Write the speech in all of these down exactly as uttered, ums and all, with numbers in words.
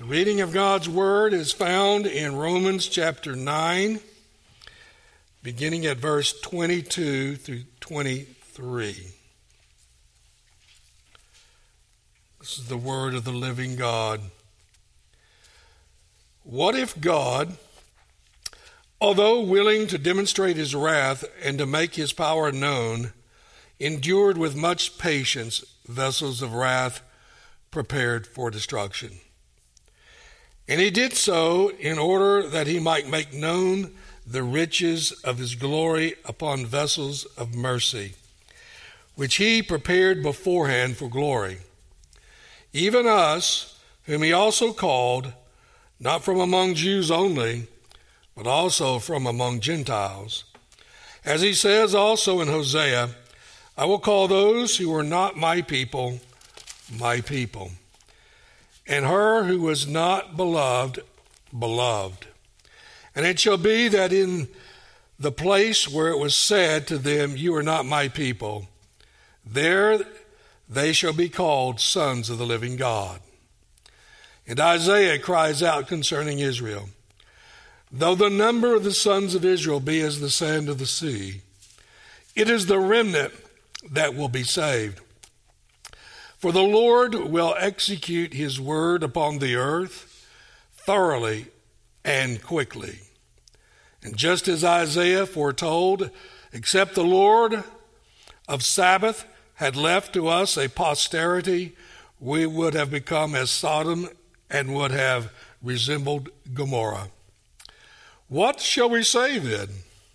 Reading of God's Word is found in Romans chapter nine, beginning at verse twenty-two through twenty-three. This is the word of the living God. What if God, although willing to demonstrate his wrath and to make his power known, endured with much patience vessels of wrath prepared for destruction? And he did so in order that he might make known the riches of his glory upon vessels of mercy, which he prepared beforehand for glory. Even us, whom he also called, not from among Jews only, but also from among Gentiles. As he says also in Hosea, I will call those who are not my people, my people, and her who was not beloved, beloved. And it shall be that in the place where it was said to them, you are not my people, there they shall be called sons of the living God. And Isaiah cries out concerning Israel, though the number of the sons of Israel be as the sand of the sea, it is the remnant that will be saved. For the Lord will execute his word upon the earth thoroughly and quickly. And just as Isaiah foretold, except the Lord of Sabbath had left to us a posterity, we would have become as Sodom and would have resembled Gomorrah. What shall we say then?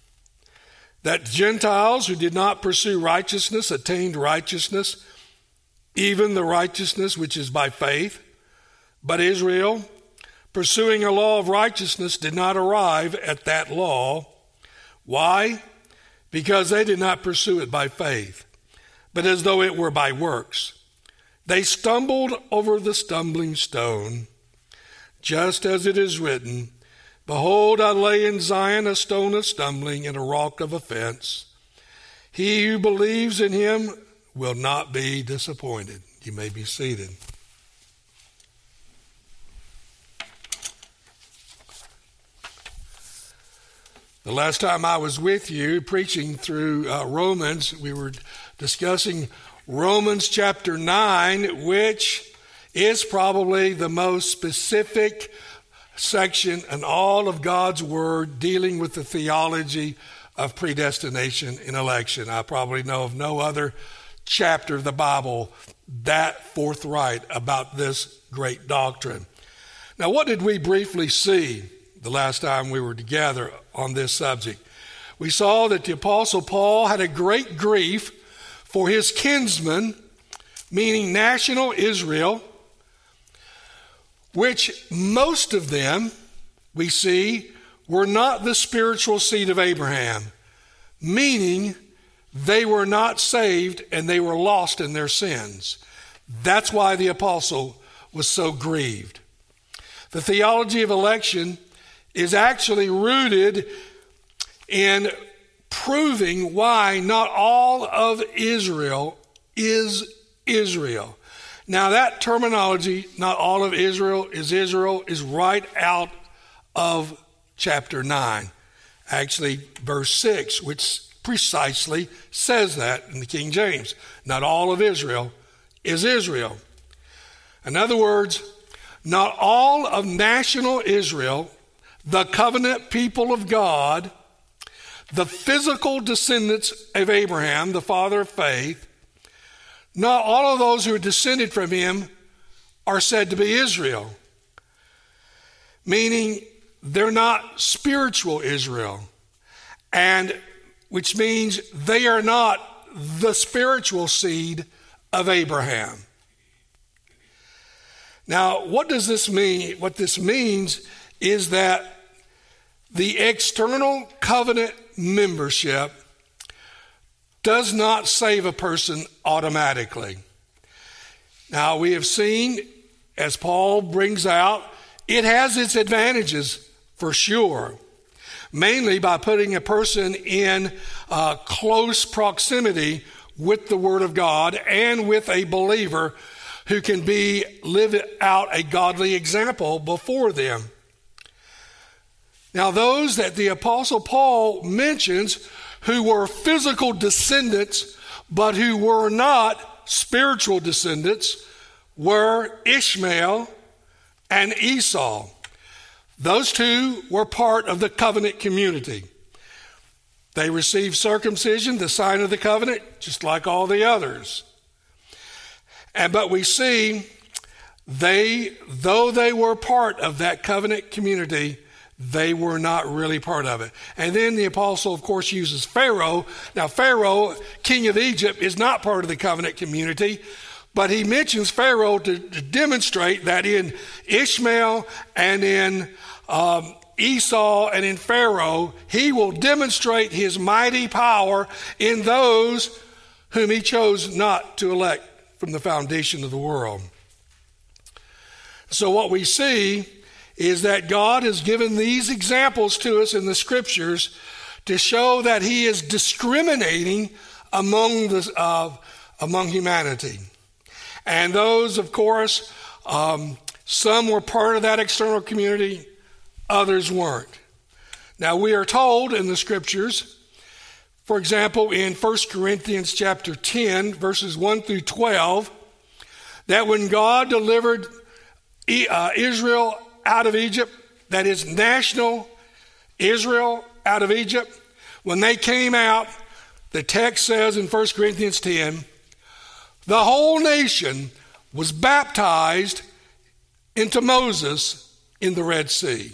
That Gentiles who did not pursue righteousness attained righteousness, even the righteousness which is by faith. But Israel, pursuing a law of righteousness, did not arrive at that law. Why? Because they did not pursue it by faith, but as though it were by works. They stumbled over the stumbling stone, just as it is written, behold, I lay in Zion a stone of stumbling and a rock of offense. He who believes in him will not be disappointed. You may be seated. The last time I was with you preaching through uh, Romans, we were discussing Romans chapter nine, which is probably the most specific section in all of God's Word dealing with the theology of predestination and election. I probably know of no other chapter of the Bible that forthright about this great doctrine. Now, what did we briefly see the last time we were together on this subject? We saw that the Apostle Paul had a great grief for his kinsmen, meaning national Israel, which most of them, we see, were not the spiritual seed of Abraham, meaning they were not saved and they were lost in their sins. That's why the apostle was so grieved. The theology of election is actually rooted in proving why not all of Israel is Israel. Now that terminology, not all of Israel is Israel, is right out of chapter nine. Actually, verse six, which precisely says that in the King James. Not all of Israel is Israel. In other words, not all of national Israel, the covenant people of God, the physical descendants of Abraham, the father of faith, not all of those who are descended from him are said to be Israel, meaning they're not spiritual Israel, and which means they are not the spiritual seed of Abraham. Now, what does this mean? What this means is that the external covenant membership does not save a person automatically. Now, we have seen, as Paul brings out, it has its advantages for sure, mainly by putting a person in uh, close proximity with the Word of God and with a believer who can be live out a godly example before them. Now, those that the Apostle Paul mentions who were physical descendants, but who were not spiritual descendants, were Ishmael and Esau. Those two were part of the covenant community. They received circumcision, the sign of the covenant, just like all the others. And but we see they, though they were part of that covenant community, they were not really part of it. And then the apostle, of course, uses Pharaoh. Now, Pharaoh, king of Egypt, is not part of the covenant community, but he mentions Pharaoh to, to demonstrate that in Ishmael and in um, Esau and in Pharaoh, he will demonstrate his mighty power in those whom he chose not to elect from the foundation of the world. So what we see is that God has given these examples to us in the scriptures to show that he is discriminating among the uh, among humanity. And those, of course, um, some were part of that external community, others weren't. Now, we are told in the scriptures, for example, in First Corinthians chapter ten, verses one through twelve, that when God delivered uh, Israel out of Egypt, that is national Israel out of Egypt, when they came out, the text says in First Corinthians ten, the whole nation was baptized into Moses in the Red Sea.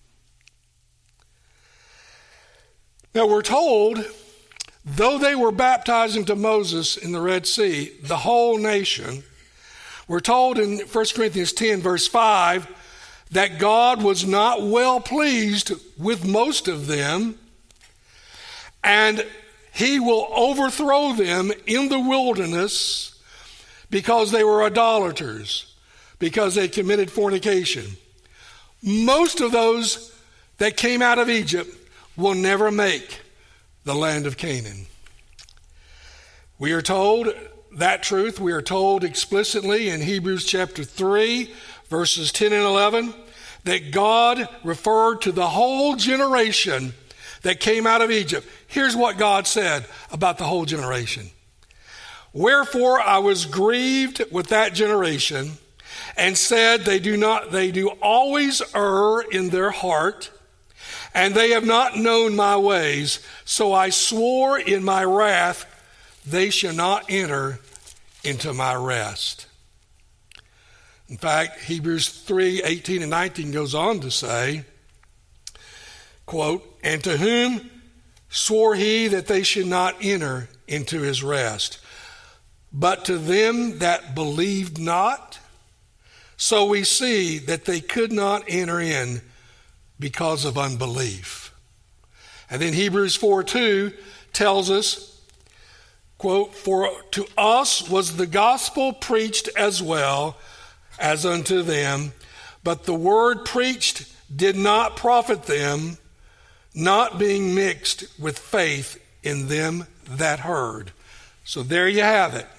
Now we're told, though they were baptized into Moses in the Red Sea, the whole nation, we're told in First Corinthians ten, verse five, that God was not well pleased with most of them, and he will overthrow them in the wilderness because they were idolaters, because they committed fornication. Most of those that came out of Egypt will never make the land of Canaan. We are told that truth, we are told explicitly in Hebrews chapter three, verses ten and eleven, that God referred to the whole generation that came out of Egypt. Here's what God said about the whole generation. Wherefore I was grieved with that generation, and said, they do not, they do always err in their heart, and they have not known my ways. So I swore in my wrath, they shall not enter into my rest. In fact, Hebrews three, eighteen and nineteen goes on to say, quote, and to whom swore he that they should not enter into his rest, but to them that believed not. So we see that they could not enter in because of unbelief. And then Hebrews four two tells us, quote, for to us was the gospel preached as well as unto them, but the word preached did not profit them, not being mixed with faith in them that heard. So there you have it.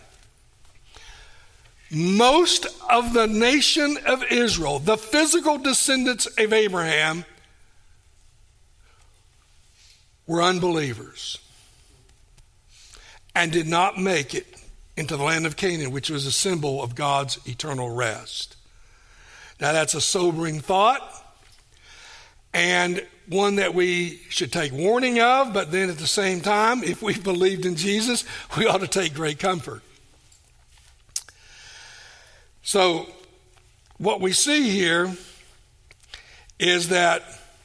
Most of the nation of Israel, the physical descendants of Abraham, were unbelievers and did not make it into the land of Canaan, which was a symbol of God's eternal rest. Now that's a sobering thought, and one that we should take warning of, but then at the same time, if we believed in Jesus, we ought to take great comfort. So what we see here is that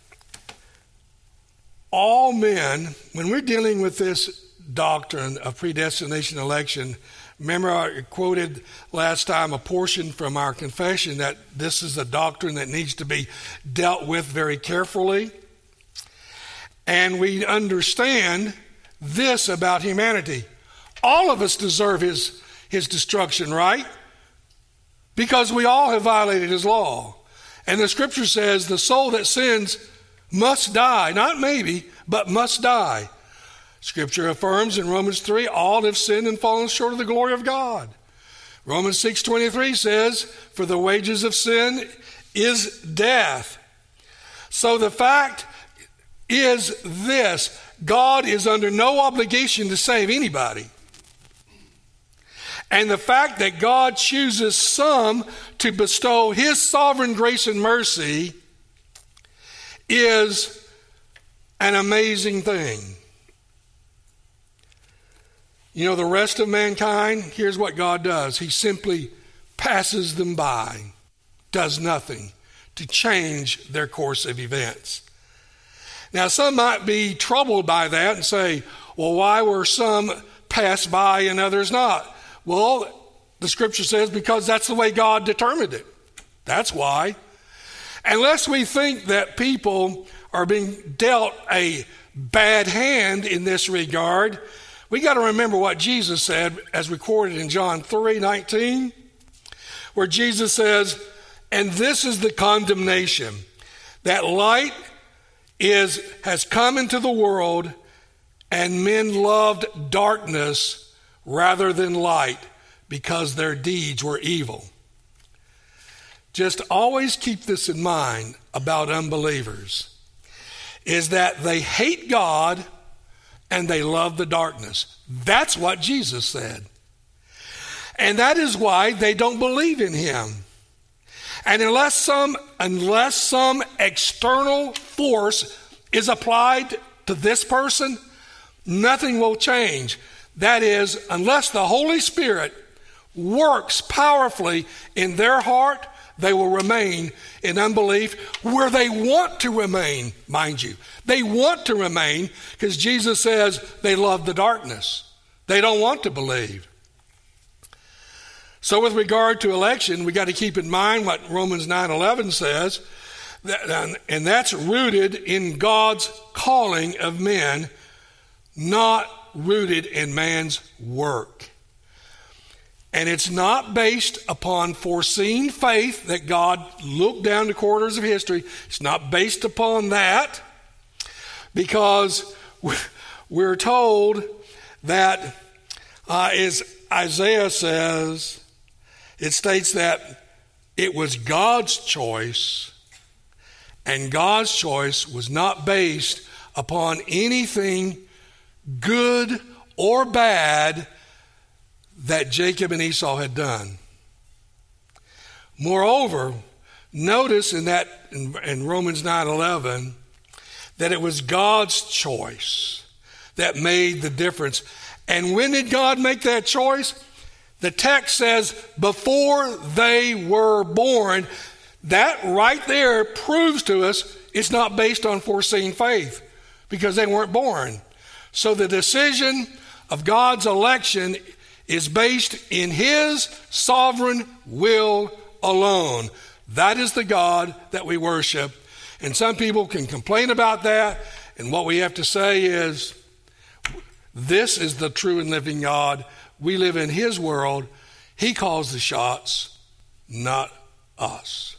all men, when we're dealing with this doctrine of predestination election, remember I quoted last time a portion from our confession that this is a doctrine that needs to be dealt with very carefully. And we understand this about humanity. All of us deserve his, his destruction, right? Because we all have violated his law. And the scripture says the soul that sins must die. Not maybe, but must die. Scripture affirms in Romans three, all have sinned and fallen short of the glory of God. Romans six twenty-three says, for the wages of sin is death. So the fact is this: God is under no obligation to save anybody. And the fact that God chooses some to bestow his sovereign grace and mercy is an amazing thing. You know, the rest of mankind, here's what God does. He simply passes them by, does nothing to change their course of events. Now, some might be troubled by that and say, well, why were some passed by and others not? Well, the scripture says because that's the way God determined it. That's why. Unless we think that people are being dealt a bad hand in this regard, we got to remember what Jesus said as recorded in John three nineteen, where Jesus says, and this is the condemnation, that light is has come into the world, and men loved darkness rather than light because their deeds were evil. Just always keep this in mind about unbelievers, is that they hate God and they love the darkness. That's what Jesus said. And that is why they don't believe in him. And unless some, unless some external force is applied to this person, nothing will change. That is, unless the Holy Spirit works powerfully in their heart, they will remain in unbelief where they want to remain, mind you. They want to remain because Jesus says they love the darkness. They don't want to believe. So with regard to election, we got to keep in mind what Romans nine eleven says, and that's rooted in God's calling of men, not rooted in man's work. And it's not based upon foreseen faith that God looked down the corridors of history. It's not based upon that, because we're told that, uh, as Isaiah says, it states that it was God's choice, and God's choice was not based upon anything good or bad that Jacob and Esau had done. Moreover, notice in that in, in Romans nine eleven that it was God's choice that made the difference. And when did God make that choice? The text says before they were born. That right there proves to us it's not based on foreseen faith, because they weren't born. So the decision of God's election is based in his sovereign will alone. That is the God that we worship. And some people can complain about that, and what we have to say is, this is the true and living God. We live in his world. He calls the shots, not us.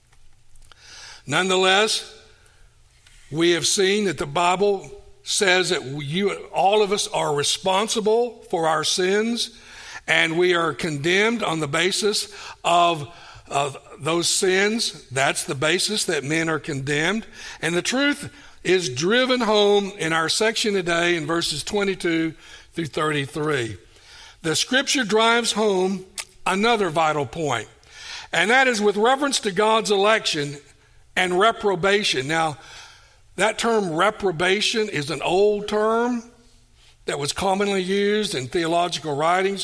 Nonetheless, we have seen that the Bible says that you, all of us are responsible for our sins, and we are condemned on the basis of, of those sins. That's the basis that men are condemned. And the truth is driven home in our section today in verses twenty-two through thirty-three. The scripture drives home another vital point, and that is with reference to God's election and reprobation. Now, that term reprobation is an old term that was commonly used in theological writings.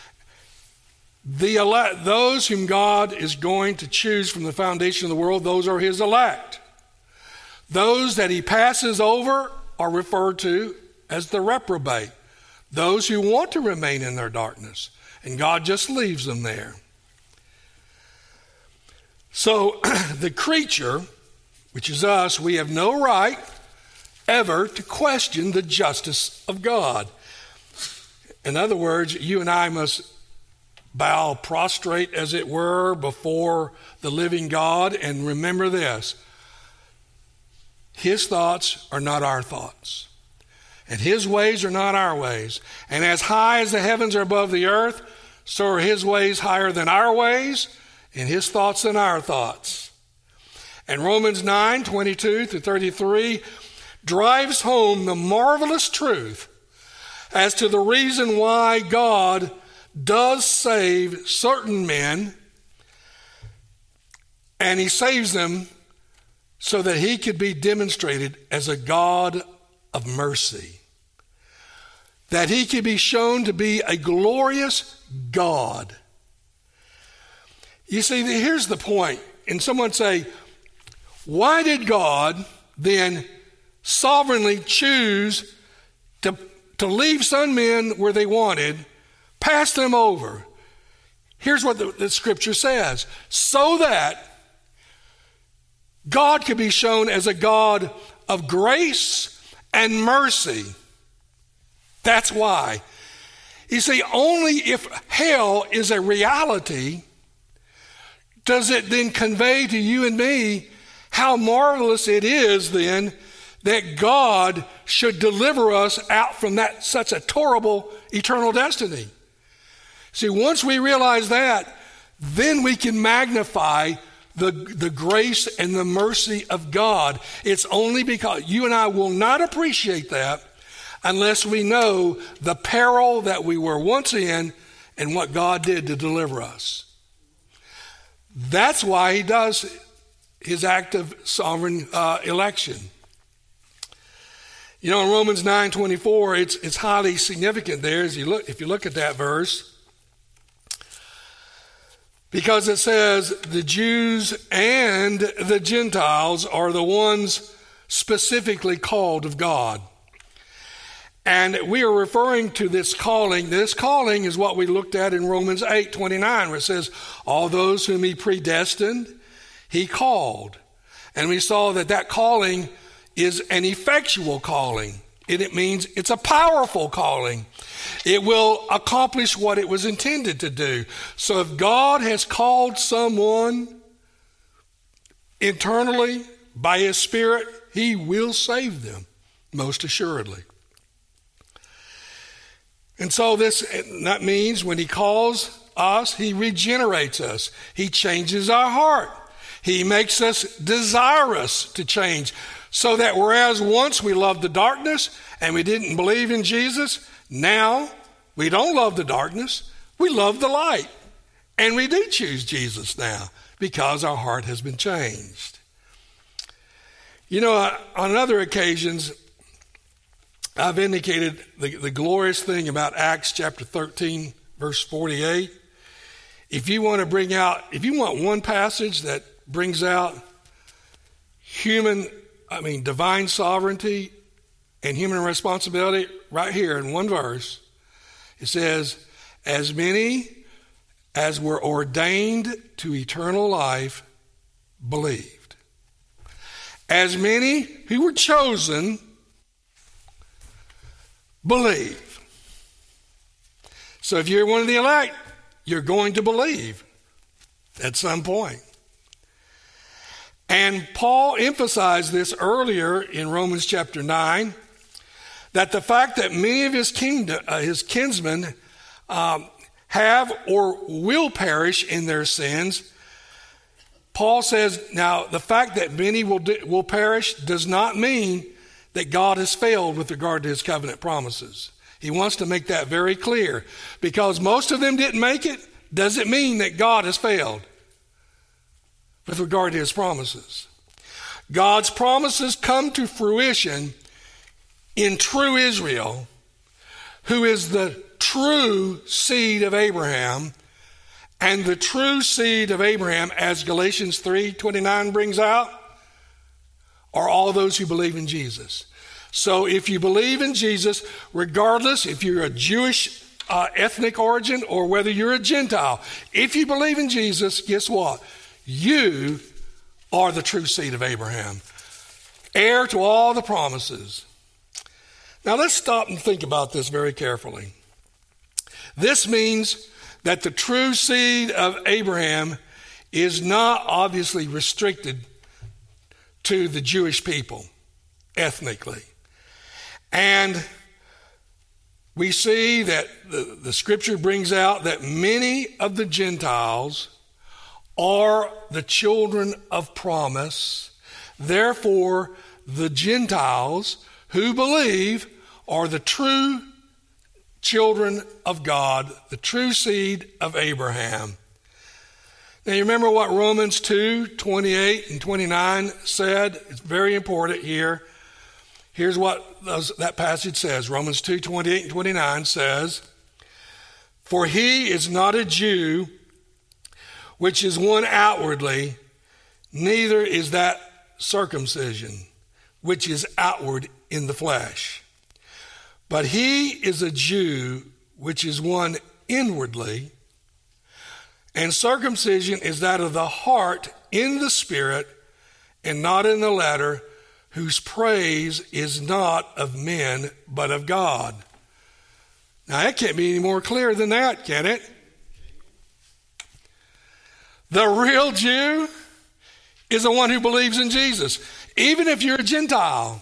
The elect, those whom God is going to choose from the foundation of the world, those are his elect. Those that he passes over are referred to as the reprobate. Those who want to remain in their darkness, and God just leaves them there. So the creature, which is us, we have no right ever to question the justice of God. In other words, you and I must bow prostrate, as it were, before the living God, and remember this: his thoughts are not our thoughts, and his ways are not our ways. And as high as the heavens are above the earth, so are his ways higher than our ways, and his thoughts than our thoughts. And Romans nine, twenty-two through thirty-three drives home the marvelous truth as to the reason why God does save certain men, and he saves them so that he could be demonstrated as a God of mercy, that he could be shown to be a glorious God. You see, here's the point. And someone say, why did God then sovereignly choose to, to leave some men where they wanted, pass them over? Here's what the, the scripture says. So that God could be shown as a God of grace and mercy. That's why. You see, only if hell is a reality does it then convey to you and me how marvelous it is then that God should deliver us out from that such a horrible eternal destiny. See, once we realize that, then we can magnify the, the grace and the mercy of God. It's only because you and I will not appreciate that unless we know the peril that we were once in and what God did to deliver us. That's why he does his act of sovereign uh, election. You know, in Romans nine twenty-four, it's it's highly significant there as you look if you look at that verse. Because it says the Jews and the Gentiles are the ones specifically called of God. And we are referring to this calling. This calling is what we looked at in Romans eight twenty-nine, where it says, all those whom he predestined, he called. And we saw that that calling is an effectual calling. And it means it's a powerful calling. It will accomplish what it was intended to do. So if God has called someone internally by his Spirit, he will save them, most assuredly. And so this, that means when he calls us, he regenerates us. He changes our heart. He makes us desirous to change. So that whereas once we loved the darkness and we didn't believe in Jesus, now we don't love the darkness, we love the light. And we do choose Jesus now because our heart has been changed. You know, on other occasions, I've indicated the, the glorious thing about Acts chapter thirteen, verse forty-eight. If you want to bring out, if you want one passage that brings out human, I mean, divine sovereignty and human responsibility, right here in one verse, it says, as many as were ordained to eternal life believed. As many who were chosen believe. So if you're one of the elect, you're going to believe at some point. And Paul emphasized this earlier in Romans chapter nine, that the fact that many of his kingdom, uh, his kinsmen um, have or will perish in their sins. Paul says, now the fact that many will do, will perish does not mean that God has failed with regard to his covenant promises. He wants to make that very clear. Because most of them didn't make it, doesn't mean that God has failed with regard to his promises. God's promises come to fruition in true Israel, who is the true seed of Abraham. And the true seed of Abraham, as Galatians three twenty-nine brings out, are all those who believe in Jesus. So if you believe in Jesus, regardless if you're a Jewish uh, ethnic origin or whether you're a Gentile, if you believe in Jesus, guess what? You are the true seed of Abraham, heir to all the promises. Now let's stop and think about this very carefully. This means that the true seed of Abraham is not obviously restricted to the Jewish people ethnically. And we see that the, the scripture brings out that many of the Gentiles are the children of promise. Therefore, the Gentiles who believe are the true children of God, the true seed of Abraham. Now, you remember what Romans two, twenty-eight and twenty-nine said? It's very important here. Here's what those, that passage says. Romans two, twenty-eight and twenty-nine says, "For he is not a Jew, which is one outwardly, neither is that circumcision, which is outward in the flesh. But he is a Jew, which is one inwardly, and circumcision is that of the heart in the spirit, and not in the letter, whose praise is not of men, but of God." Now, that can't be any more clear than that, can it? The real Jew is the one who believes in Jesus, even if you're a Gentile.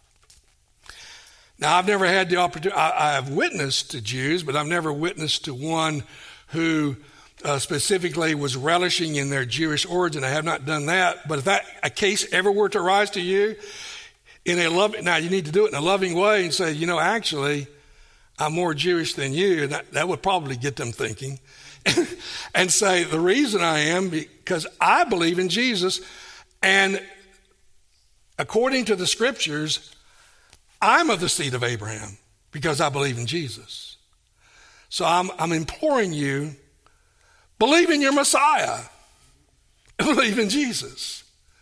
Now, I've never had the opportunity, I, I have witnessed to Jews, but I've never witnessed to one who uh, specifically was relishing in their Jewish origin. I have not done that, but if that a case ever were to arise to you, in a loving, now you need to do it in a loving way and say, you know, actually, I'm more Jewish than you, and that, that would probably get them thinking. And say, the reason I am because I believe in Jesus, and according to the scriptures, I'm of the seed of Abraham because I believe in Jesus. So I'm, I'm imploring you, believe in your Messiah. Believe in Jesus.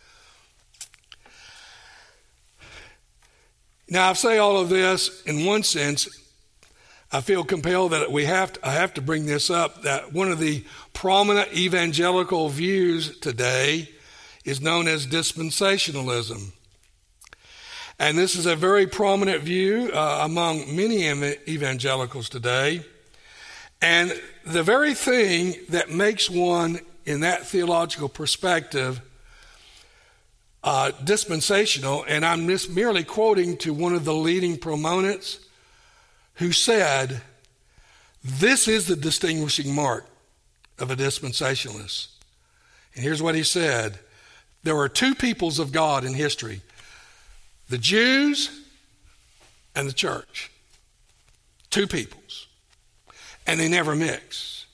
Now, I say all of this in one sense. I feel compelled that we have to, I have to bring this up, that one of the prominent evangelical views today is known as dispensationalism. And this is a very prominent view uh, among many evangelicals today. And the very thing that makes one, in that theological perspective, uh, dispensational, and I'm just merely quoting to one of the leading proponents who said, this is the distinguishing mark of a dispensationalist. And here's what he said. There were two peoples of God in history, the Jews and the church. Two peoples. And they never mix.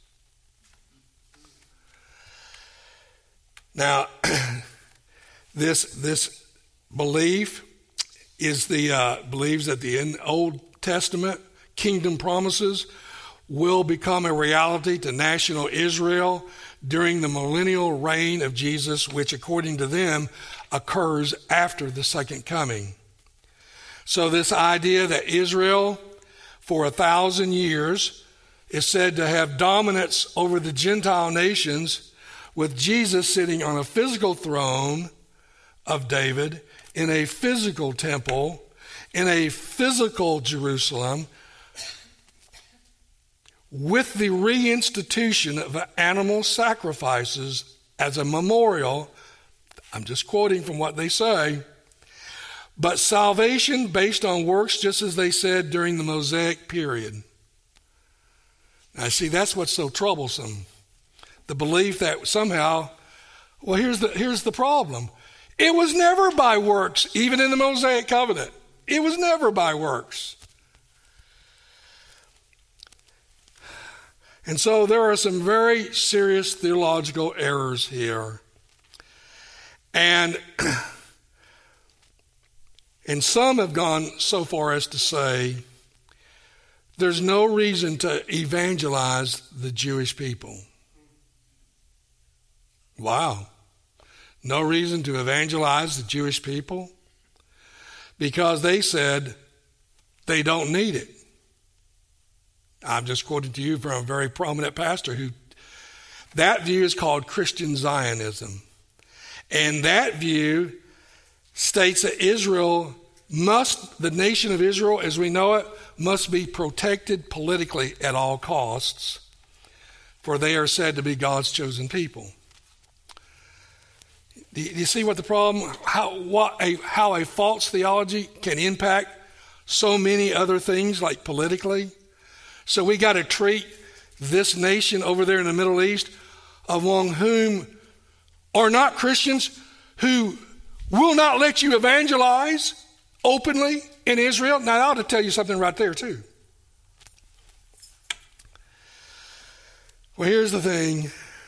Now, this this belief is the uh, believes that the in Old Testament kingdom promises will become a reality to national Israel during the millennial reign of Jesus, which according to them occurs after the second coming. So this idea that Israel for a thousand years is said to have dominance over the Gentile nations, with Jesus sitting on a physical throne of David in a physical temple in a physical Jerusalem, with the reinstitution of animal sacrifices as a memorial. I'm just quoting from what they say. But salvation based on works, just as they said during the Mosaic period. Now, see, that's what's so troublesome. The belief that somehow, well, here's the, here's the problem. It was never by works, even in the Mosaic covenant. It was never by works. And so there are some very serious theological errors here. And, and some have gone so far as to say there's no reason to evangelize the Jewish people. Wow. No reason to evangelize the Jewish people? Because they said they don't need it. I'm just quoting to you from a very prominent pastor who, that view is called Christian Zionism. And that view states that Israel must, the nation of Israel as we know it, must be protected politically at all costs, for they are said to be God's chosen people. Do you see what the problem, how, what a, how a false theology can impact so many other things, like politically? So we got to treat this nation over there in the Middle East, among whom are not Christians, who will not let you evangelize openly in Israel. Now, I ought to tell you something right there, too. Well, here's the thing.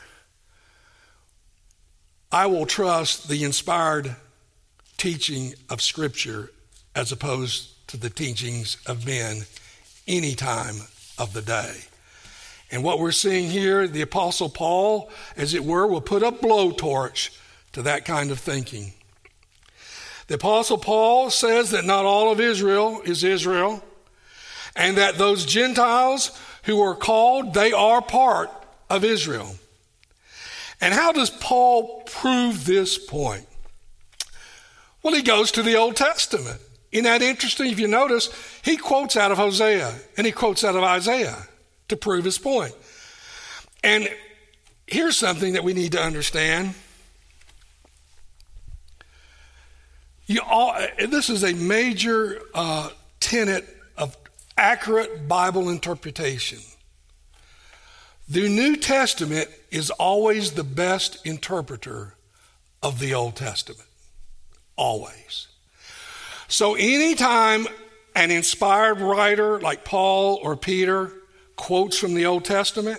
I will trust the inspired teaching of Scripture as opposed to the teachings of men any time of the day. And what we're seeing here, the Apostle Paul, as it were, will put a blowtorch to that kind of thinking. The Apostle Paul says that not all of Israel is Israel, and that those Gentiles who are called, they are part of Israel. And how does Paul prove this point? Well, he goes to the Old Testament. Isn't that interesting? If you notice, he quotes out of Hosea and he quotes out of Isaiah to prove his point. And here's something that we need to understand. You all, this is a major uh, tenet of accurate Bible interpretation. The New Testament is always the best interpreter of the Old Testament. Always. So anytime an inspired writer like Paul or Peter quotes from the Old Testament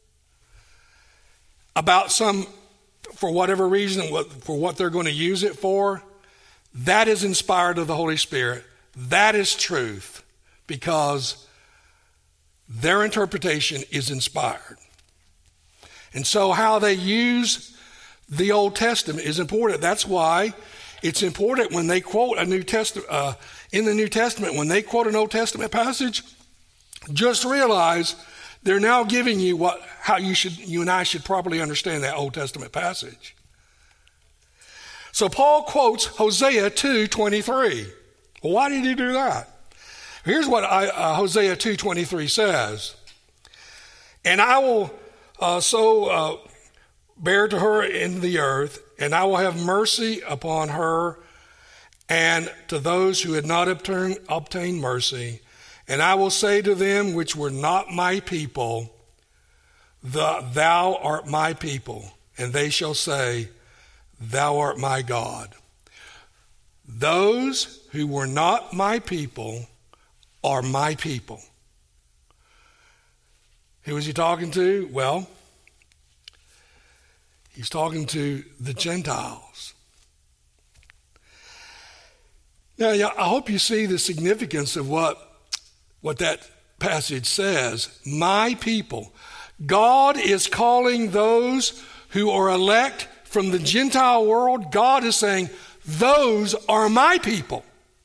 about some, for whatever reason, for what they're going to use it for, that is inspired of the Holy Spirit. That is truth, because their interpretation is inspired. And so how they use the Old Testament is important. That's why it's important when they quote a New Testament, uh, in the New Testament, when they quote an Old Testament passage, just realize they're now giving you what, how you should, you and I should properly understand that Old Testament passage. So Paul quotes Hosea two twenty-three. Well, why did he do that? Here's what I, uh, Hosea two twenty-three says. And I will uh, so uh, bear to her in the earth, and I will have mercy upon her and to those who had not obtained, obtained mercy. And I will say to them which were not my people, the, thou art my people. And they shall say, thou art my God. Those who were not my people are my people. Who was he talking to? Well, he's talking to the Gentiles. Now, I hope you see the significance of what, what that passage says. My people. God is calling those who are elect from the Gentile world. God is saying, those are my people.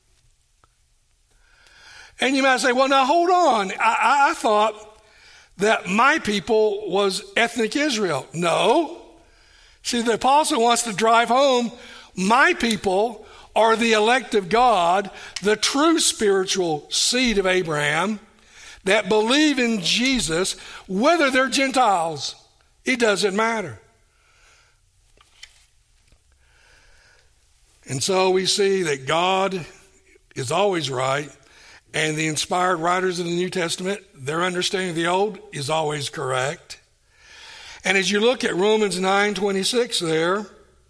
And you might say, well, now hold on. I, I thought that my people was ethnic Israel. No. See, the apostle wants to drive home, my people are the elect of God, the true spiritual seed of Abraham, that believe in Jesus, whether they're Gentiles. It doesn't matter. And so we see that God is always right, and the inspired writers of the New Testament, their understanding of the Old is always correct. And as you look at Romans nine twenty-six there,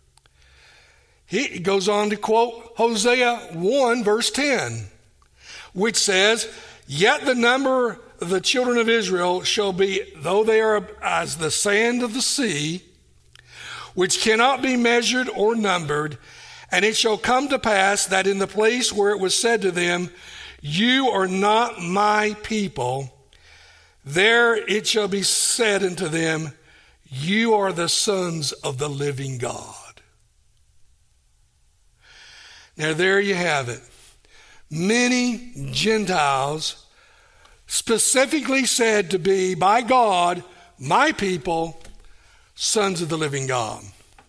he goes on to quote Hosea one verse ten, which says, yet the number of the children of Israel shall be, though they are as the sand of the sea, which cannot be measured or numbered, and it shall come to pass that in the place where it was said to them, you are not my people, there it shall be said unto them, you are the sons of the living God. Now there you have it. Many Gentiles specifically said to be by God, my people, sons of the living God.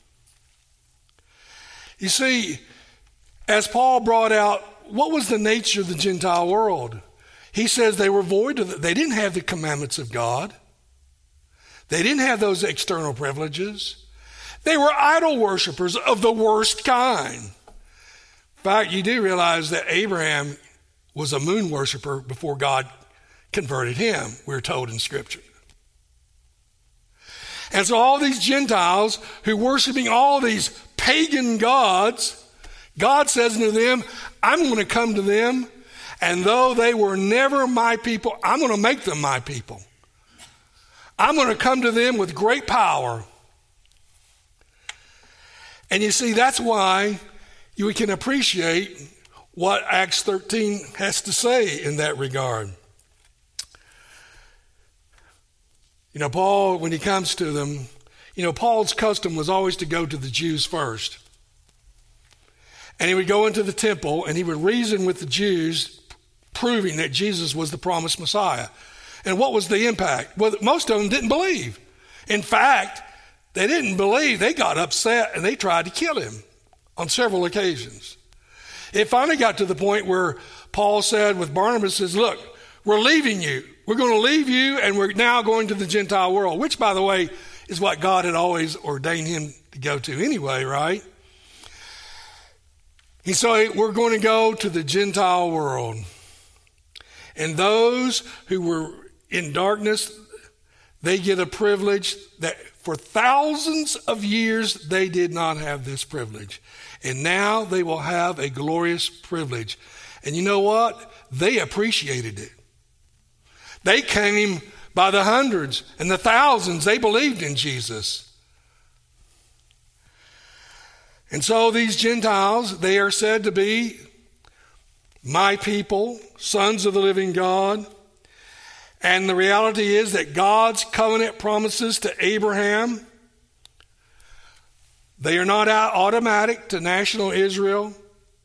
You see, as Paul brought out, what was the nature of the Gentile world? He says they were void of it. They didn't have the commandments of God. They didn't have those external privileges. They were idol worshipers of the worst kind. In fact, you do realize that Abraham was a moon worshiper before God converted him, we're told in Scripture. And so all these Gentiles who worshiping all these pagan gods, God says to them, I'm going to come to them, and though they were never my people, I'm going to make them my people. I'm going to come to them with great power. And you see, that's why we can appreciate what Acts thirteen has to say in that regard. You know, Paul, when he comes to them, you know, Paul's custom was always to go to the Jews first. And he would go into the temple and he would reason with the Jews, proving that Jesus was the promised Messiah. And what was the impact? Well, most of them didn't believe. In fact, they didn't believe. They got upset and they tried to kill him on several occasions. It finally got to the point where Paul said with Barnabas, says, look, we're leaving you. We're going to leave you and we're now going to the Gentile world, which, by the way, is what God had always ordained him to go to anyway, right? And so we're going to go to the Gentile world. And those who were in darkness, they get a privilege that for thousands of years they did not have this privilege. And now they will have a glorious privilege. And you know what? They appreciated it. They came by the hundreds and the thousands. They believed in Jesus. And so these Gentiles, they are said to be my people, sons of the living God. And the reality is that God's covenant promises to Abraham, they are not automatic to national Israel,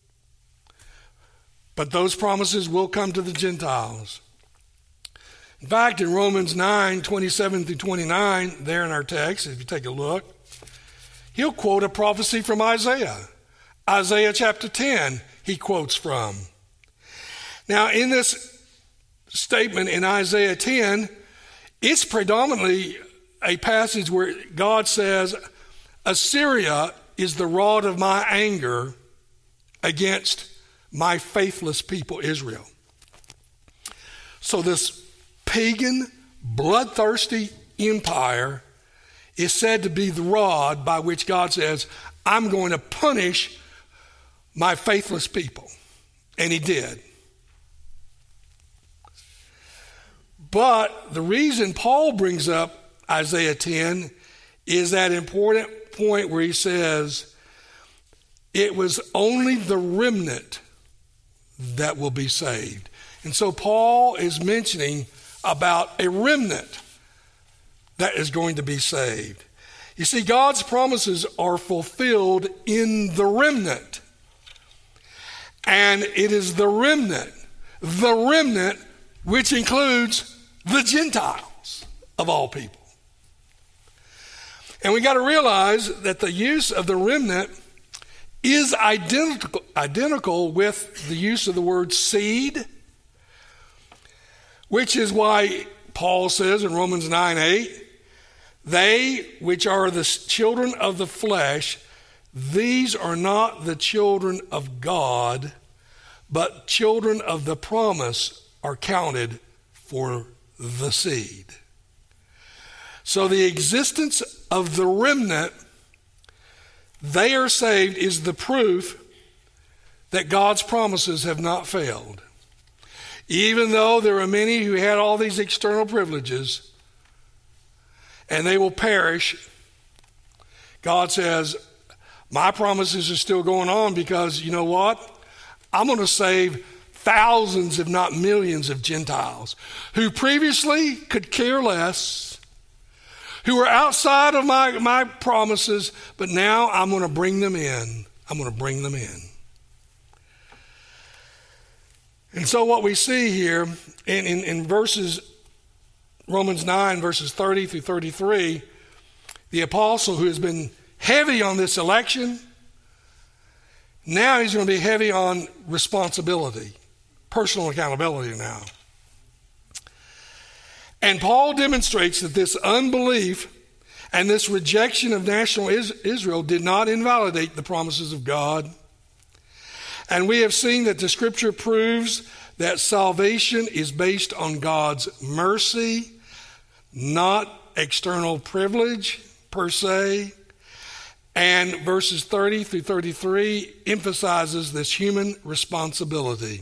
but those promises will come to the Gentiles. In fact, in Romans nine, twenty-seven through twenty-nine, there in our text, if you take a look, he'll quote a prophecy from Isaiah. Isaiah chapter ten, he quotes from. Now, in this statement in Isaiah ten, it's predominantly a passage where God says, Assyria is the rod of my anger against my faithless people Israel. So this pagan, bloodthirsty empire is said to be the rod by which God says, I'm going to punish my faithless people. And he did. But the reason Paul brings up Isaiah ten is that important point where he says, it was only the remnant that will be saved. And so Paul is mentioning about a remnant that is going to be saved. You see, God's promises are fulfilled in the remnant. And it is the remnant, the remnant, which includes the Gentiles of all people. And we got to realize that the use of the remnant is identical, identical with the use of the word seed, which is why Paul says in Romans nine eight, they which are the children of the flesh, these are not the children of God, but children of the promise are counted for the seed. So the existence of the remnant, they are saved, is the proof that God's promises have not failed. Even though there are many who had all these external privileges and they will perish, God says, my promises are still going on because you know what? I'm going to save thousands, if not millions, of Gentiles who previously could care less, who were outside of my, my promises, but now I'm going to bring them in. I'm going to bring them in. And so what we see here in, in, in verses, Romans nine, verses thirty through thirty-three, the apostle who has been heavy on this election, now he's going to be heavy on responsibility, personal accountability now. And Paul demonstrates that this unbelief and this rejection of national Israel did not invalidate the promises of God. And we have seen that the scripture proves that salvation is based on God's mercy, not external privilege per se. And verses thirty through thirty-three emphasizes this human responsibility.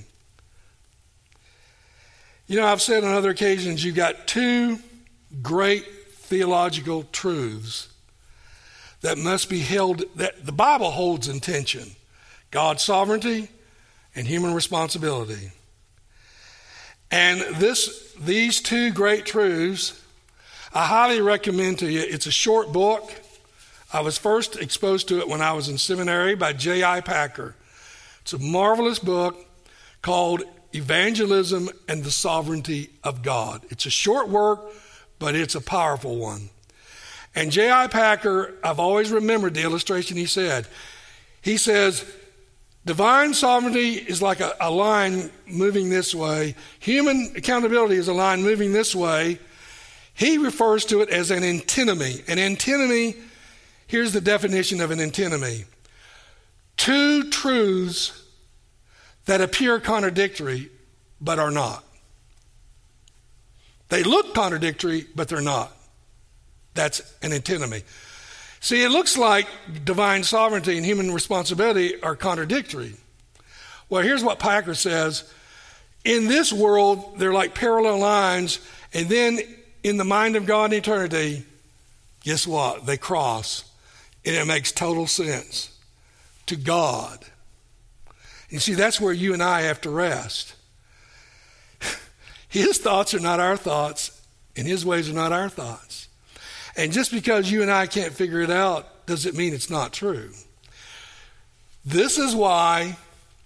You know, I've said on other occasions, you've got two great theological truths that must be held, that the Bible holds in tension: God's sovereignty and human responsibility. And this, these two great truths, I highly recommend to you. It's a short book. I was first exposed to it when I was in seminary by J I Packer. It's a marvelous book called Evangelism and the Sovereignty of God. It's a short work, but it's a powerful one. And J I Packer, I've always remembered the illustration he said. He says, divine sovereignty is like a, a line moving this way. Human accountability is a line moving this way. He refers to it as an antinomy. An antinomy, here's the definition of an antinomy: two truths that appear contradictory but are not. They look contradictory, but they're not. That's an antinomy. See, it looks like divine sovereignty and human responsibility are contradictory. Well, here's what Packer says. In this world, they're like parallel lines, and then in the mind of God in eternity, guess what? They cross, and it makes total sense to God. You see, that's where you and I have to rest. His thoughts are not our thoughts, and his ways are not our thoughts. And just because you and I can't figure it out doesn't mean it's not true. This is why,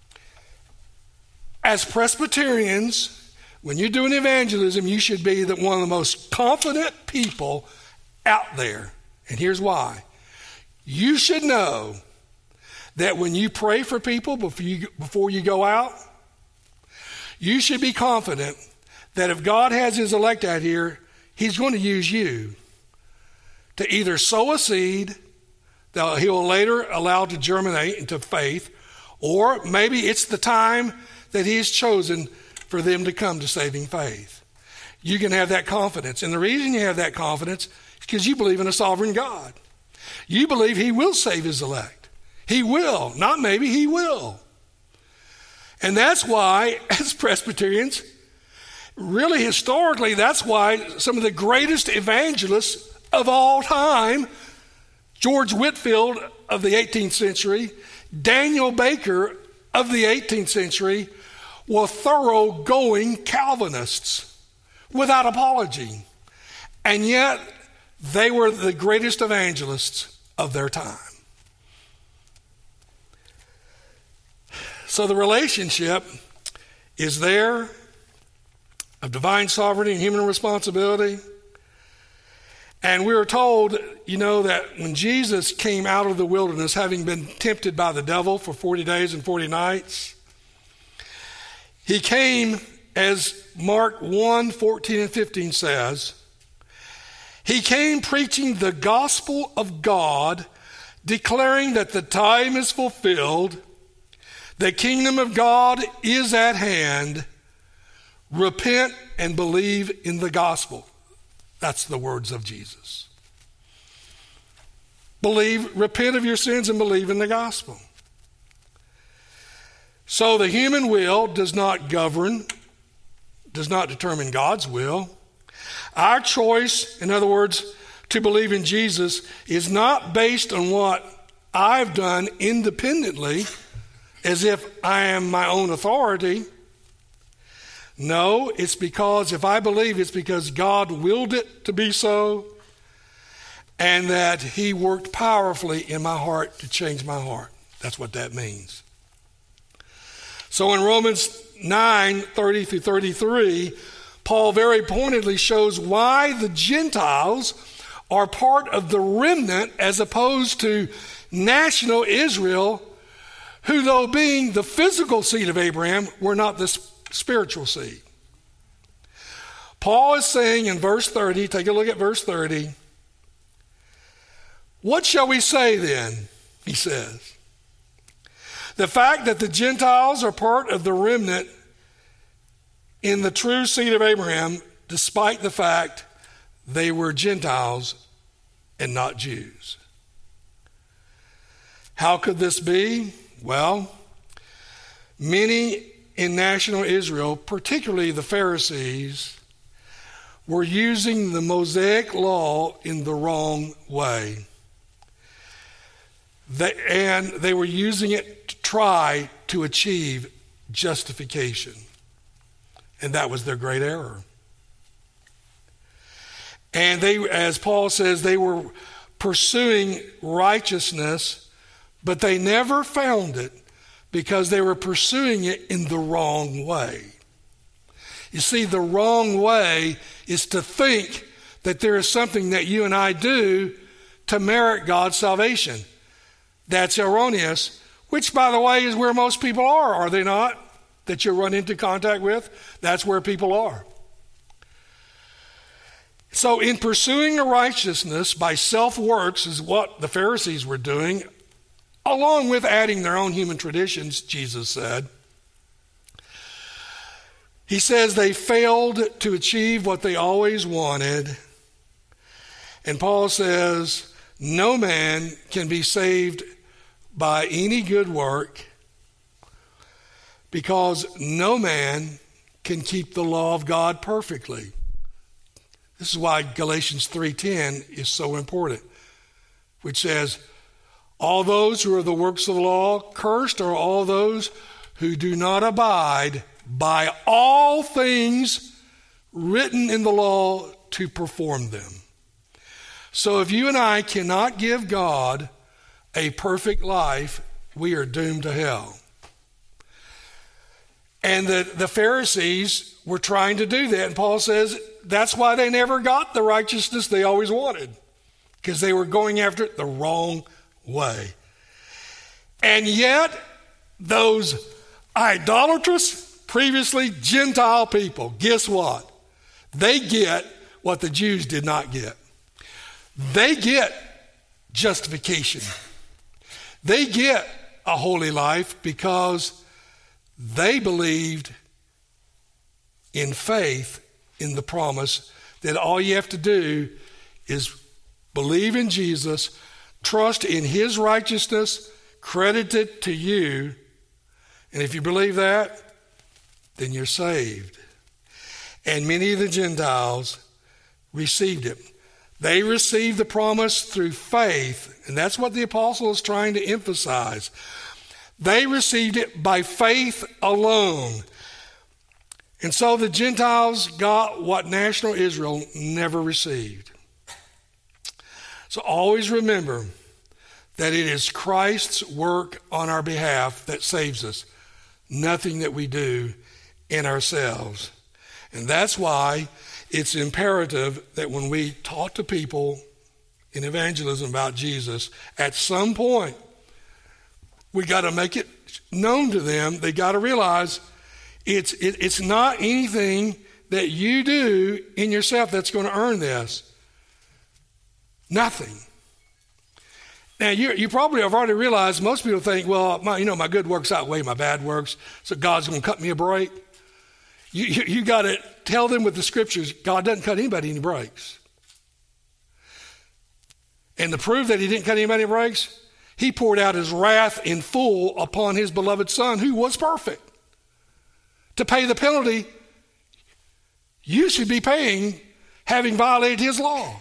as Presbyterians, when you're doing evangelism, you should be the, one of the most confident people out there. And here's why. You should know that when you pray for people before you, before you go out, you should be confident that if God has his elect out here, he's going to use you to either sow a seed that he'll later allow to germinate into faith, or maybe it's the time that he has chosen for them to come to saving faith. You can have that confidence. And the reason you have that confidence is because you believe in a sovereign God. You believe he will save his elect. He will. Not maybe, he will. And that's why, as Presbyterians, really historically, that's why some of the greatest evangelists of all time, George Whitefield of the eighteenth century, Daniel Baker of the eighteenth century, were thoroughgoing Calvinists without apology. And yet, they were the greatest evangelists of their time. So the relationship is there of divine sovereignty and human responsibility. And we were told, you know, that when Jesus came out of the wilderness, having been tempted by the devil for forty days and forty nights, he came, as Mark one, fourteen and fifteen says, he came preaching the gospel of God, declaring that the time is fulfilled, the kingdom of God is at hand, repent and believe in the gospel. That's the words of Jesus. Believe, repent of your sins and believe in the gospel. So the human will does not govern, does not determine God's will. Our choice, in other words, to believe in Jesus is not based on what I've done independently, as if I am my own authority. No, it's because if I believe, it's because God willed it to be so, and that he worked powerfully in my heart to change my heart. That's what that means. So in Romans nine, thirty through thirty-three, Paul very pointedly shows why the Gentiles are part of the remnant as opposed to national Israel, who, though being the physical seed of Abraham, were not the spiritual seed. Paul is saying in verse thirty, take a look at verse thirty. What shall we say then? He says. The fact that the Gentiles are part of the remnant in the true seed of Abraham, despite the fact they were Gentiles and not Jews. How could this be? Well, many in national Israel, particularly the Pharisees, were using the Mosaic law in the wrong way. They, and they were using it to try to achieve justification. And that was their great error. And they, as Paul says, they were pursuing righteousness, but they never found it because they were pursuing it in the wrong way. You see, the wrong way is to think that there is something that you and I do to merit God's salvation. That's erroneous, which, by the way, is where most people are, are they not? That you run into contact with, that's where people are. So in pursuing a righteousness by self-works is what the Pharisees were doing, along with adding their own human traditions, Jesus said. He says they failed to achieve what they always wanted. And Paul says, no man can be saved by any good work because no man can keep the law of God perfectly. This is why Galatians three ten is so important, which says, all those who are the works of the law, cursed are all those who do not abide by all things written in the law to perform them. So if you and I cannot give God a perfect life, we are doomed to hell. And the, the Pharisees were trying to do that. And Paul says that's why they never got the righteousness they always wanted, because they were going after it the wrong way. And yet, those idolatrous, previously Gentile people, guess what? They get what the Jews did not get. They get justification. They get a holy life because they believed in faith in the promise that all you have to do is believe in Jesus, trust in his righteousness, credited to you, and if you believe that, then you're saved. And many of the Gentiles received it. They received the promise through faith, and that's what the apostle is trying to emphasize. They received it by faith alone. And so the Gentiles got what national Israel never received. So always remember that it is Christ's work on our behalf that saves us, nothing that we do in ourselves. And that's why it's imperative that when we talk to people in evangelism about Jesus, at some point, we got to make it known to them. They got to realize it's it, it's not anything that you do in yourself that's going to earn this. Nothing. Now, you you probably have already realized most people think, well, my, you know, my good works outweigh my bad works, so God's going to cut me a break. You, you, you got to tell them with the scriptures, God doesn't cut anybody any breaks. And to prove that he didn't cut anybody any breaks, he poured out his wrath in full upon his beloved Son, who was perfect. To pay the penalty you should be paying having violated his law.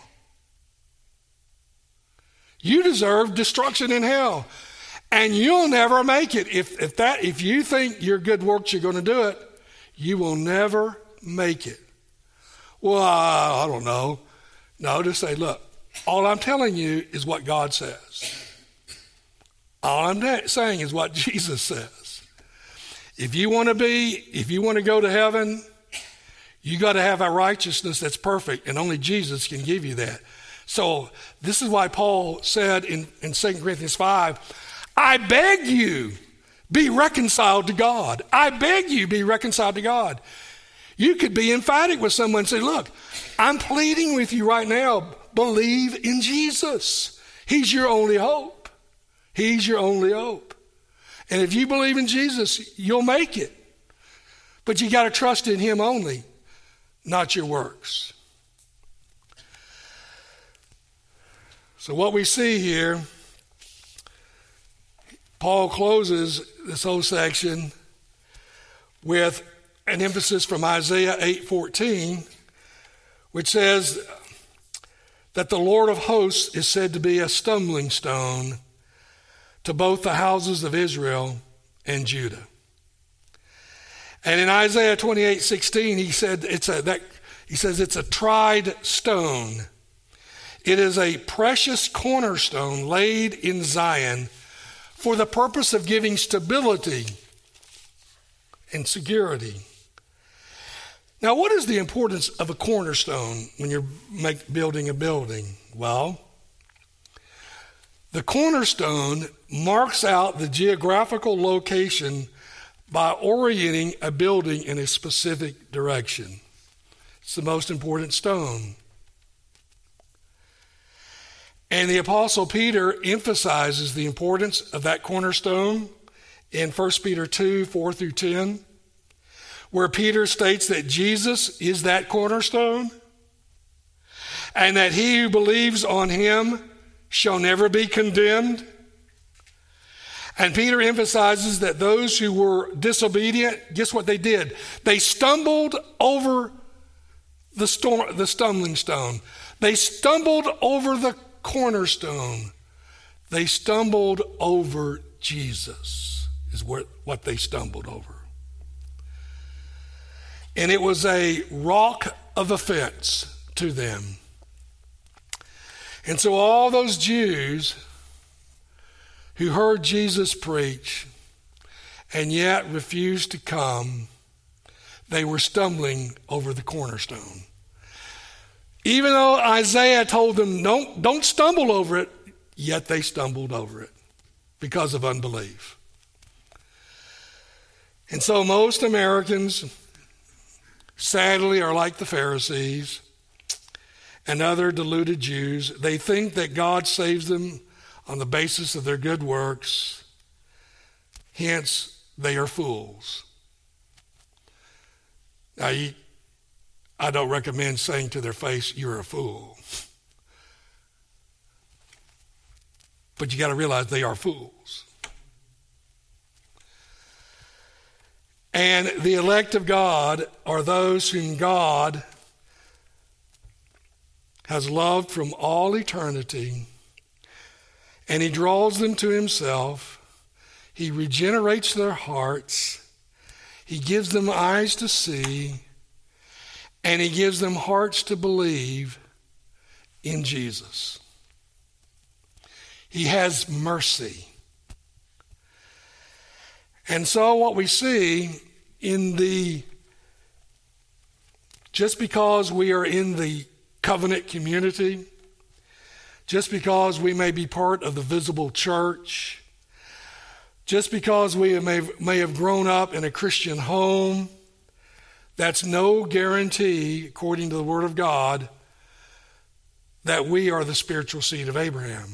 You deserve destruction in hell. And you'll never make it. If, if, that, if you think your good works you're going to do it, you will never make it. Well, I, I don't know. No, just say, look, all I'm telling you is what God says. All I'm da- saying is what Jesus says. If you want to be, if you want to go to heaven, you got to have a righteousness that's perfect, and only Jesus can give you that. So this is why Paul said in, in Second Corinthians five, I beg you, be reconciled to God. I beg you, be reconciled to God. You could be emphatic with someone and say, look, I'm pleading with you right now, believe in Jesus. He's your only hope. He's your only hope. And if you believe in Jesus, you'll make it. But you got to trust in him only, not your works. So what we see here, Paul closes this whole section with an emphasis from Isaiah eight fourteen, which says that the Lord of hosts is said to be a stumbling stone to both the houses of Israel and Judah. And in Isaiah twenty-eight sixteen, he said it's a that he says it's a tried stone. It is a precious cornerstone laid in Zion for the purpose of giving stability and security. Now, what is the importance of a cornerstone when you're make, building a building? Well, the cornerstone marks out the geographical location by orienting a building in a specific direction. It's the most important stone. And the Apostle Peter emphasizes the importance of that cornerstone in First Peter two, four through ten, where Peter states that Jesus is that cornerstone and that he who believes on him shall never be condemned. And Peter emphasizes that those who were disobedient, guess what they did? They stumbled over the, storm, the stumbling stone. They stumbled over the cornerstone. They stumbled over Jesus, is what, what they stumbled over. And it was a rock of offense to them. And so all those Jews who heard Jesus preach and yet refused to come, they were stumbling over the cornerstone. Even though Isaiah told them, don't, don't stumble over it, yet they stumbled over it because of unbelief. And so most Americans, sadly, are like the Pharisees and other deluded Jews. They think that God saves them on the basis of their good works. Hence, they are fools. Now, you, I don't recommend saying to their face, you're a fool. But you got to realize they are fools. And the elect of God are those whom God has loved from all eternity, and he draws them to himself. He regenerates their hearts. He gives them eyes to see, and he gives them hearts to believe in Jesus. He has mercy. And so what we see in the, just because we are in the covenant community, just because we may be part of the visible church, just because we may, may have grown up in a Christian home, that's no guarantee, according to the Word of God, that we are the spiritual seed of Abraham.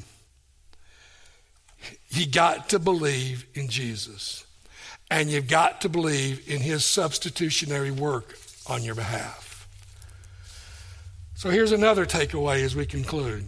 You got to believe in Jesus. And you've got to believe in his substitutionary work on your behalf. So here's another takeaway as we conclude.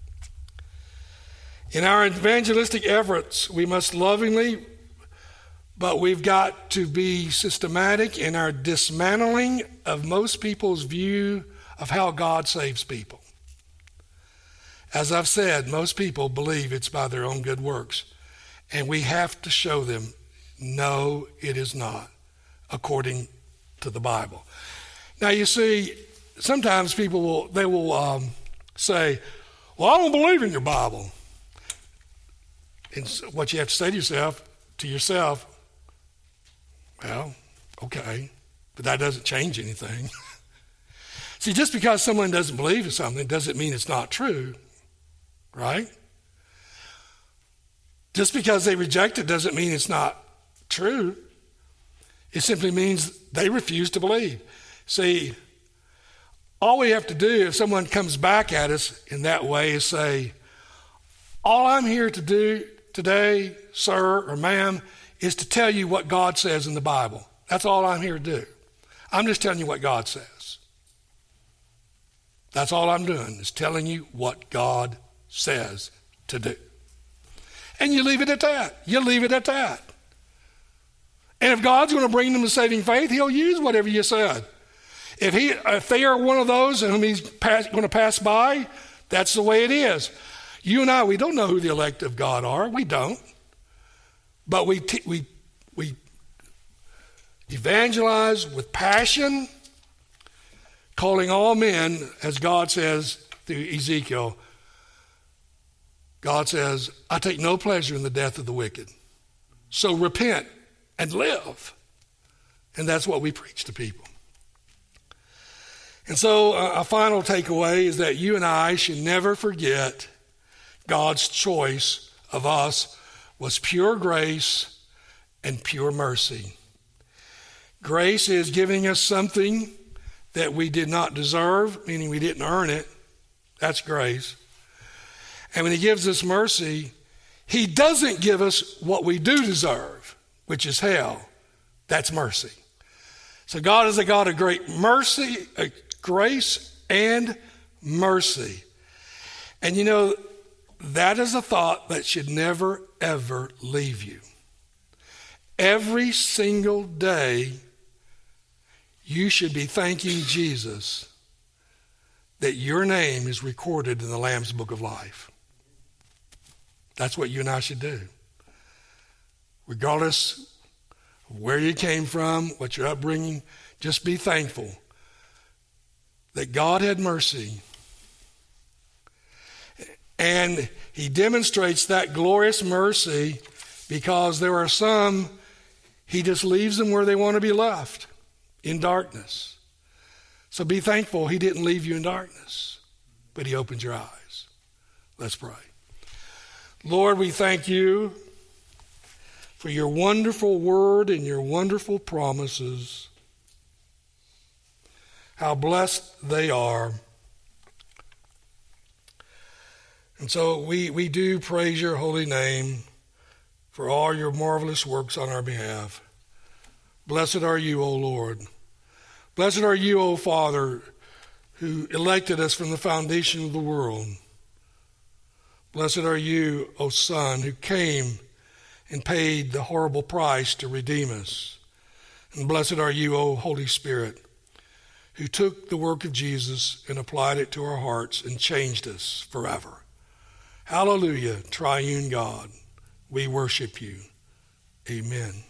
In our evangelistic efforts, we must lovingly, but we've got to be systematic in our dismantling of most people's view of how God saves people. As I've said, most people believe it's by their own good works. And we have to show them, no, it is not, according to the Bible. Now, you see, sometimes people will, they will um, say, well, I don't believe in your Bible. And what you have to say to yourself, to yourself, well, okay, but that doesn't change anything. See, just because someone doesn't believe in something doesn't mean it's not true, right? Just because they reject it doesn't mean it's not true. It simply means they refuse to believe. See, all we have to do if someone comes back at us in that way is say, all I'm here to do today, sir or ma'am, is to tell you what God says in the Bible. That's all I'm here to do. I'm just telling you what God says. That's all I'm doing, is telling you what God says to do. And you leave it at that. You leave it at that. And if God's going to bring them to saving faith, he'll use whatever you said. If he, if they are one of those whom he's pass, going to pass by, that's the way it is. You and I, we don't know who the elect of God are. We don't. But we t- we we evangelize with passion, calling all men, as God says through Ezekiel, God says, I take no pleasure in the death of the wicked. So repent and live. And that's what we preach to people. And so uh, a final takeaway is that you and I should never forget God's choice of us was pure grace and pure mercy. Grace is giving us something that we did not deserve, meaning we didn't earn it. That's grace. And when he gives us mercy, he doesn't give us what we do deserve, which is hell. That's mercy. So God is a God of great mercy, uh, grace, and mercy. And you know, that is a thought that should never, ever leave you. Every single day, you should be thanking Jesus that your name is recorded in the Lamb's Book of Life. That's what you and I should do. Regardless of where you came from, what your upbringing, just be thankful that God had mercy. And he demonstrates that glorious mercy because there are some, he just leaves them where they want to be left, in darkness. So be thankful he didn't leave you in darkness, but he opened your eyes. Let's pray. Lord, we thank you for your wonderful word and your wonderful promises. How blessed they are. And so we, we do praise your holy name for all your marvelous works on our behalf. Blessed are you, O Lord. Blessed are you, O Father, who elected us from the foundation of the world. Blessed are you, O Son, who came and paid the horrible price to redeem us. And blessed are you, O Holy Spirit, who took the work of Jesus and applied it to our hearts and changed us forever. Hallelujah, triune God. We worship you. Amen.